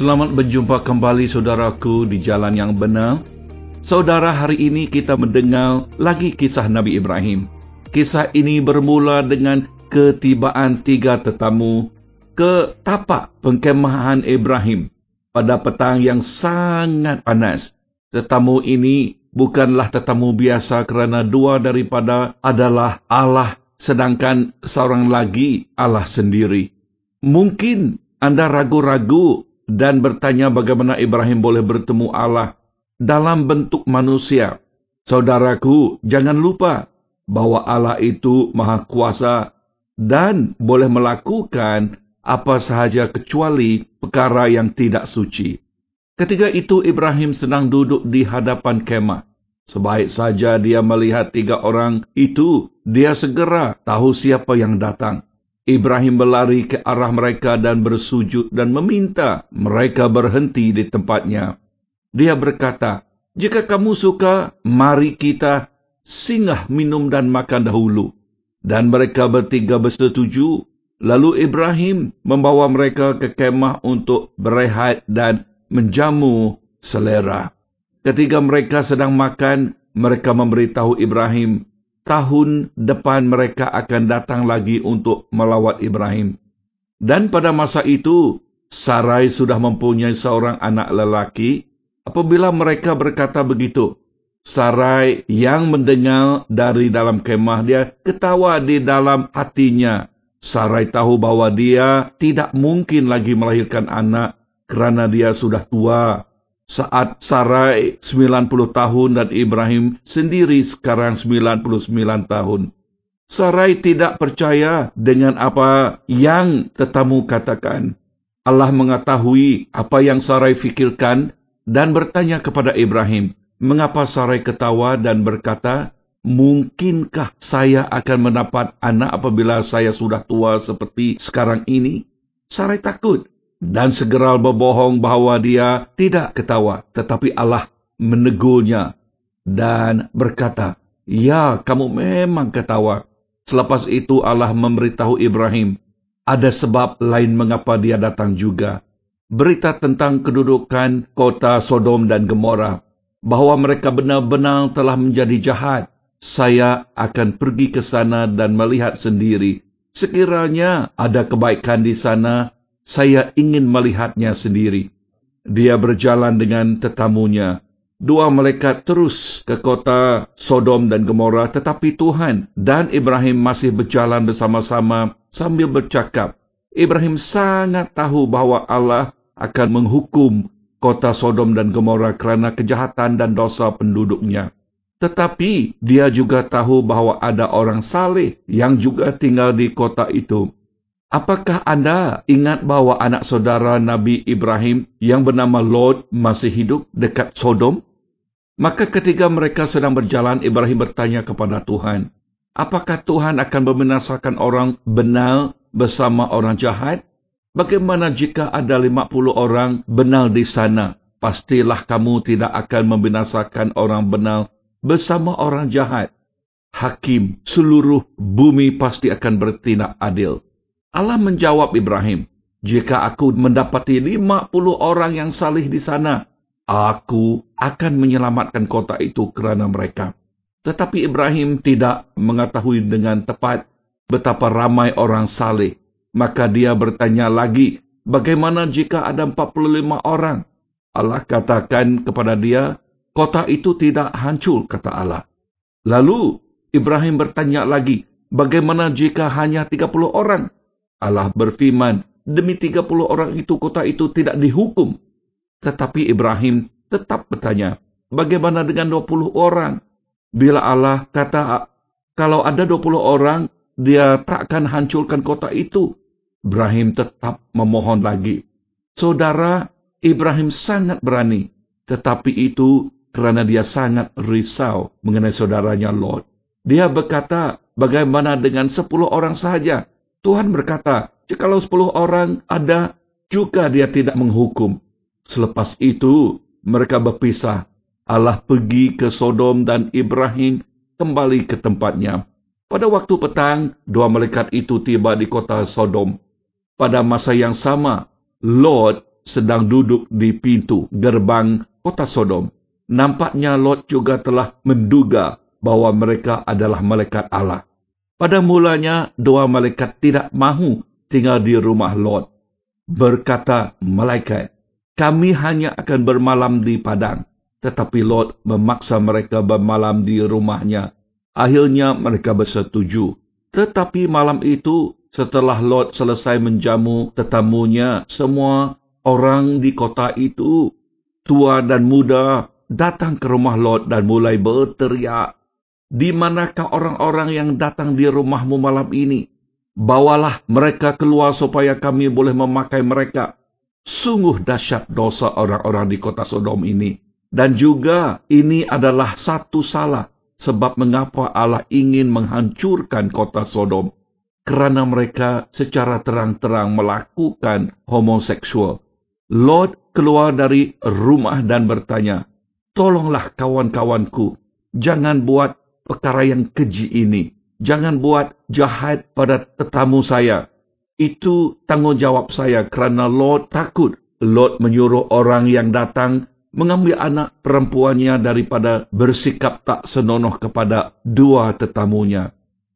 Selamat berjumpa kembali saudaraku di jalan yang benar. Saudara, hari ini kita mendengar lagi kisah Nabi Ibrahim. Kisah ini bermula dengan ketibaan 3 tetamu ke tapak perkemahan Ibrahim pada petang yang sangat panas. Tetamu ini bukanlah tetamu biasa kerana 2 daripada adalah Allah, sedangkan seorang lagi Allah sendiri. Mungkin anda ragu-ragu dan bertanya bagaimana Ibrahim boleh bertemu Allah dalam bentuk manusia. Saudaraku, jangan lupa bahwa Allah itu Maha Kuasa dan boleh melakukan apa sahaja kecuali perkara yang tidak suci. Ketika itu Ibrahim sedang duduk di hadapan kemah. Sebaik saja dia melihat 3 orang itu, dia segera tahu siapa yang datang. Ibrahim berlari ke arah mereka dan bersujud dan meminta mereka berhenti di tempatnya. Dia berkata, "Jika kamu suka, mari kita singgah minum dan makan dahulu." Dan mereka bertiga bersetuju. Lalu Ibrahim membawa mereka ke kemah untuk berehat dan menjamu selera. Ketika mereka sedang makan, mereka memberitahu Ibrahim tahun depan mereka akan datang lagi untuk melawat Ibrahim. Dan pada masa itu, Sarai sudah mempunyai seorang anak lelaki. Apabila mereka berkata begitu, Sarai yang mendengar dari dalam kemah, dia ketawa di dalam hatinya. Sarai tahu bahwa dia tidak mungkin lagi melahirkan anak kerana dia sudah tua. Saat Sarai 90 tahun dan Ibrahim sendiri sekarang 99 tahun. Sarai tidak percaya dengan apa yang tetamu katakan. Allah mengetahui apa yang Sarai fikirkan dan bertanya kepada Ibrahim, mengapa Sarai ketawa dan berkata, "Mungkinkah saya akan mendapat anak apabila saya sudah tua seperti sekarang ini?" Sarai takut dan segera berbohong bahawa dia tidak ketawa. Tetapi Allah menegurnya dan berkata, "Ya, kamu memang ketawa." Selepas itu Allah memberitahu Ibrahim ada sebab lain mengapa dia datang juga. Berita tentang kedudukan kota Sodom dan Gomora, bahawa mereka benar-benar telah menjadi jahat. Saya akan pergi ke sana dan melihat sendiri. Sekiranya ada kebaikan di sana, saya ingin melihatnya sendiri. Dia berjalan dengan tetamunya. 2 malaikat terus ke kota Sodom dan Gomora, tetapi Tuhan dan Ibrahim masih berjalan bersama-sama sambil bercakap. Ibrahim sangat tahu bahawa Allah akan menghukum kota Sodom dan Gomora kerana kejahatan dan dosa penduduknya. Tetapi dia juga tahu bahawa ada orang saleh yang juga tinggal di kota itu. Apakah anda ingat bahawa anak saudara Nabi Ibrahim yang bernama Lot masih hidup dekat Sodom? Maka ketika mereka sedang berjalan, Ibrahim bertanya kepada Tuhan, apakah Tuhan akan membinasakan orang benar bersama orang jahat? Bagaimana jika ada 50 orang benar di sana? Pastilah kamu tidak akan membinasakan orang benar bersama orang jahat. Hakim seluruh bumi pasti akan bertindak adil. Allah menjawab Ibrahim, "Jika aku mendapati 50 orang yang saleh di sana, aku akan menyelamatkan kota itu kerana mereka." Tetapi Ibrahim tidak mengetahui dengan tepat betapa ramai orang saleh. Maka dia bertanya lagi, "Bagaimana jika ada 45 orang?" Allah katakan kepada dia, "Kota itu tidak hancur," kata Allah. Lalu Ibrahim bertanya lagi, "Bagaimana jika hanya 30 orang?" Allah berfirman, "Demi 30 orang itu kota itu tidak dihukum." Tetapi Ibrahim tetap bertanya, "Bagaimana dengan 20 orang?" Bila Allah kata, kalau ada 20 orang, dia takkan hancurkan kota itu. Ibrahim tetap memohon lagi. Saudara, Ibrahim sangat berani. Tetapi itu kerana dia sangat risau mengenai saudaranya Lot. Dia berkata, "Bagaimana dengan 10 orang sahaja?" Tuhan berkata, "Jikalau 10 orang ada, juga dia tidak menghukum." Selepas itu, mereka berpisah. Allah pergi ke Sodom dan Ibrahim kembali ke tempatnya. Pada waktu petang, 2 malaikat itu tiba di kota Sodom. Pada masa yang sama, Lot sedang duduk di pintu gerbang kota Sodom. Nampaknya Lot juga telah menduga bahwa mereka adalah malaikat Allah. Pada mulanya, dua malaikat tidak mahu tinggal di rumah Lot. Berkata malaikat, "Kami hanya akan bermalam di padang." Tetapi Lot memaksa mereka bermalam di rumahnya. Akhirnya mereka bersetuju. Tetapi malam itu, setelah Lot selesai menjamu tetamunya, semua orang di kota itu, tua dan muda, datang ke rumah Lot dan mulai berteriak, "Di manakah orang-orang yang datang di rumahmu malam ini? Bawalah mereka keluar supaya kami boleh memakai mereka." Sungguh dahsyat dosa orang-orang di kota Sodom ini. Dan juga ini adalah satu salah sebab mengapa Allah ingin menghancurkan kota Sodom. Kerana mereka secara terang-terang melakukan homoseksual. Lot keluar dari rumah dan bertanya, "Tolonglah kawan-kawanku, jangan buat perkara yang keji ini. Jangan buat jahat pada tetamu saya. Itu tanggungjawab saya." Kerana Lot takut. Lot menyuruh orang yang datang mengambil anak perempuannya daripada bersikap tak senonoh kepada dua tetamunya.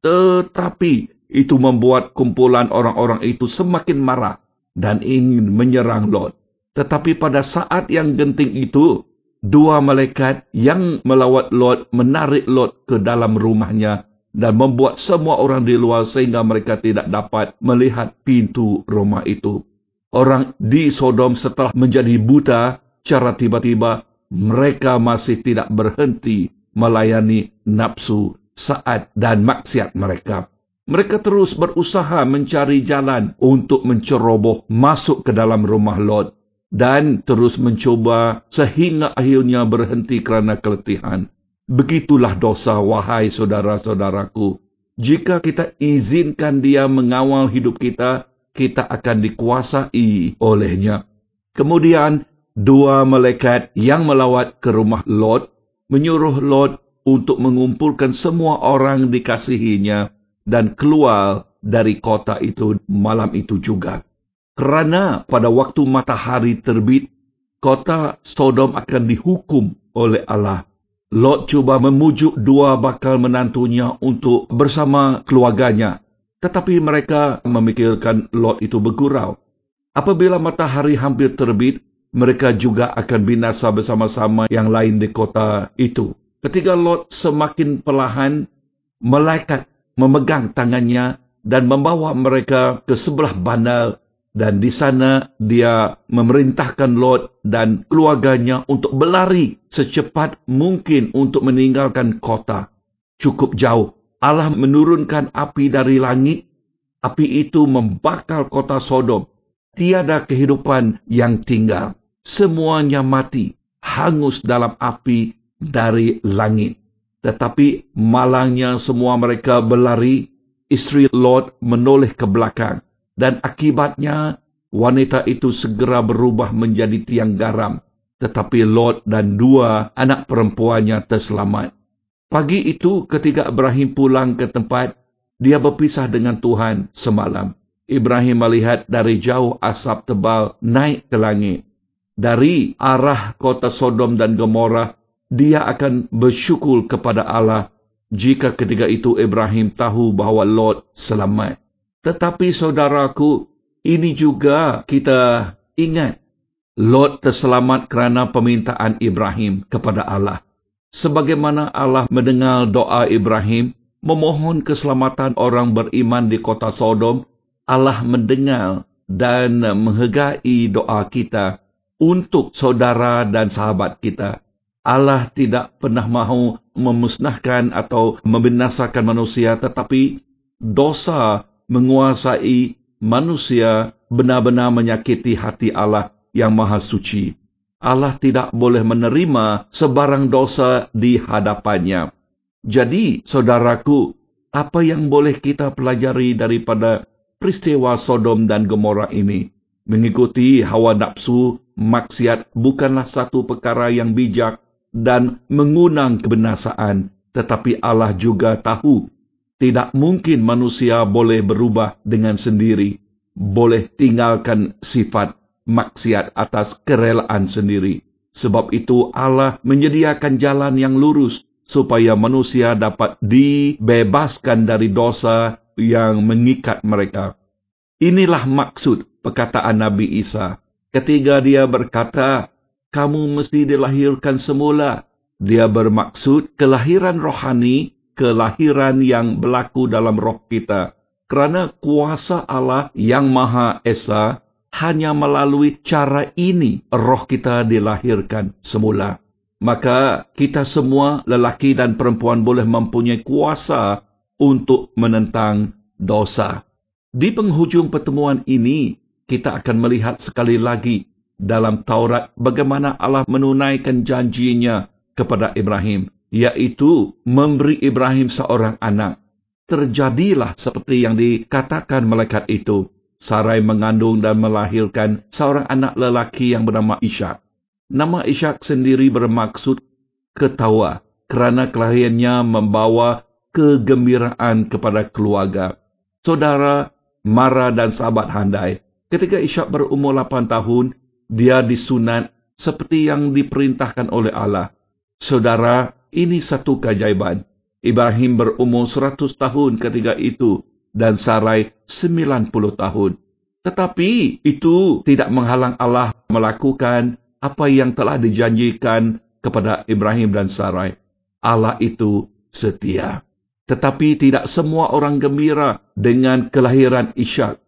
Tetapi itu membuat kumpulan orang-orang itu semakin marah dan ingin menyerang Lot. Tetapi pada saat yang genting itu, dua malaikat yang melawat Lot menarik Lot ke dalam rumahnya dan membuat semua orang di luar sehingga mereka tidak dapat melihat pintu rumah itu. Orang di Sodom setelah menjadi buta, secara tiba-tiba mereka masih tidak berhenti melayani nafsu, saat dan maksiat mereka. Mereka terus berusaha mencari jalan untuk menceroboh masuk ke dalam rumah Lot dan terus mencuba sehingga akhirnya berhenti kerana keletihan. Begitulah dosa, wahai saudara-saudaraku. Jika kita izinkan dia mengawal hidup kita, kita akan dikuasai olehnya. Kemudian, dua malaikat yang melawat ke rumah Lot menyuruh Lot untuk mengumpulkan semua orang dikasihinya dan keluar dari kota itu malam itu juga. Kerana pada waktu matahari terbit, kota Sodom akan dihukum oleh Allah. Lot cuba memujuk dua bakal menantunya untuk bersama keluarganya. Tetapi mereka memikirkan Lot itu bergurau. Apabila matahari hampir terbit, mereka juga akan binasa bersama-sama yang lain di kota itu. Ketika Lot semakin perlahan, malaikat memegang tangannya dan membawa mereka ke sebelah bandar, dan di sana dia memerintahkan Lot dan keluarganya untuk berlari secepat mungkin untuk meninggalkan kota. Cukup jauh, Allah menurunkan api dari langit. Api itu membakar kota Sodom. Tiada kehidupan yang tinggal. Semuanya mati, hangus dalam api dari langit. Tetapi malangnya semua mereka berlari. Isteri Lot menoleh ke belakang. Dan akibatnya wanita itu segera berubah menjadi tiang garam. Tetapi Lot dan dua anak perempuannya terselamat. Pagi itu ketika Ibrahim pulang ke tempat, dia berpisah dengan Tuhan semalam. Ibrahim melihat dari jauh asap tebal naik ke langit. Dari arah kota Sodom dan Gomorrah, dia akan bersyukur kepada Allah jika ketika itu Ibrahim tahu bahawa Lot selamat. Tetapi saudaraku, ini juga kita ingat. Lot terselamat kerana permintaan Ibrahim kepada Allah. Sebagaimana Allah mendengar doa Ibrahim, memohon keselamatan orang beriman di kota Sodom, Allah mendengar dan menghargai doa kita untuk saudara dan sahabat kita. Allah tidak pernah mahu memusnahkan atau membinasakan manusia, tetapi dosa menguasai manusia benar-benar menyakiti hati Allah yang maha suci. Allah tidak boleh menerima sebarang dosa di hadapannya. Jadi, saudaraku, apa yang boleh kita pelajari daripada peristiwa Sodom dan Gomorrah ini? Mengikuti hawa nafsu, maksiat bukanlah satu perkara yang bijak dan mengundang kebinasaan. Tetapi Allah juga tahu, tidak mungkin manusia boleh berubah dengan sendiri, boleh tinggalkan sifat maksiat atas kerelaan sendiri. Sebab itu Allah menyediakan jalan yang lurus supaya manusia dapat dibebaskan dari dosa yang mengikat mereka. Inilah maksud perkataan Nabi Isa ketika dia berkata, "Kamu mesti dilahirkan semula." Dia bermaksud kelahiran rohani, kelahiran yang berlaku dalam roh kita. Kerana kuasa Allah yang Maha Esa, hanya melalui cara ini roh kita dilahirkan semula. Maka kita semua, lelaki dan perempuan, boleh mempunyai kuasa untuk menentang dosa. Di penghujung pertemuan ini, kita akan melihat sekali lagi dalam Taurat bagaimana Allah menunaikan janjinya kepada Ibrahim, yaitu memberi Ibrahim seorang anak. Terjadilah seperti yang dikatakan malaikat itu. Sarai mengandung dan melahirkan seorang anak lelaki yang bernama Ishak. Nama Ishak sendiri bermaksud ketawa, kerana kelahirannya membawa kegembiraan kepada keluarga. Saudara, mara dan sahabat handai, ketika Ishak berumur 8 tahun, dia disunat seperti yang diperintahkan oleh Allah. Saudara, ini satu keajaiban. Ibrahim berumur 100 tahun ketika itu, dan Sarai 90 tahun. Tetapi itu tidak menghalang Allah melakukan apa yang telah dijanjikan kepada Ibrahim dan Sarai. Allah itu setia. Tetapi tidak semua orang gembira dengan kelahiran Ishak.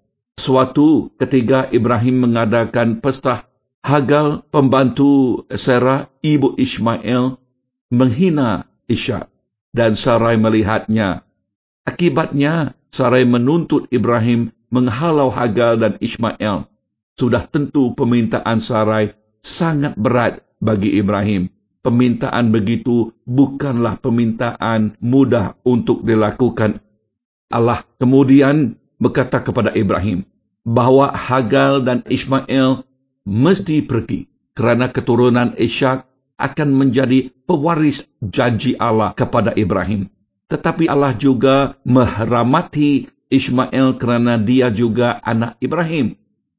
Suatu ketika Ibrahim mengadakan pesta, Hagar, pembantu Sarah, ibu Ismail, menghina Ishak, dan Sarai melihatnya. Akibatnya, Sarai menuntut Ibrahim menghalau Hagar dan Ismail. Sudah tentu permintaan Sarai sangat berat bagi Ibrahim. Permintaan begitu bukanlah permintaan mudah untuk dilakukan. Allah kemudian berkata kepada Ibrahim bahawa Hagar dan Ismail mesti pergi, kerana keturunan Ishak akan menjadi pewaris janji Allah kepada Ibrahim. Tetapi Allah juga merahmati Ismail kerana dia juga anak Ibrahim.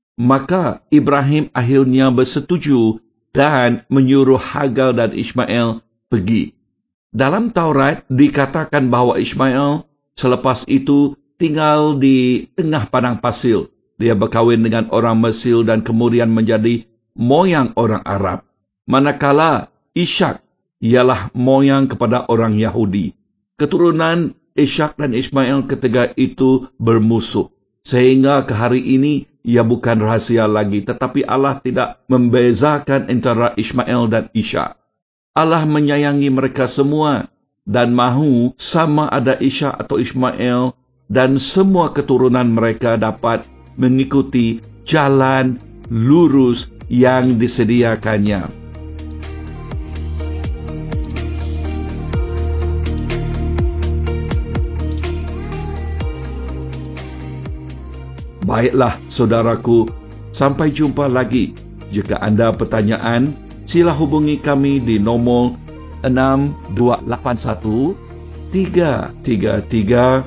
Maka Ibrahim akhirnya bersetuju dan menyuruh Hagar dan Ismail pergi. Dalam Taurat dikatakan bahawa Ismail selepas itu tinggal di tengah padang pasir. Dia berkahwin dengan orang Mesir dan kemudian menjadi moyang orang Arab. Manakala Ishak ialah moyang kepada orang Yahudi. Keturunan Ishak dan Ismail ketika itu bermusuh. Sehingga ke hari ini ia bukan rahasia lagi, tetapi Allah tidak membezakan antara Ismail dan Ishak. Allah menyayangi mereka semua dan mahu sama ada Ishak atau Ismail dan semua keturunan mereka dapat mengikuti jalan lurus yang disediakannya. Baiklah, saudaraku, sampai jumpa lagi. Jika anda pertanyaan, sila hubungi kami di nombor 6281 333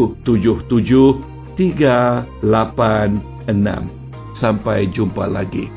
777 386. Sampai jumpa lagi.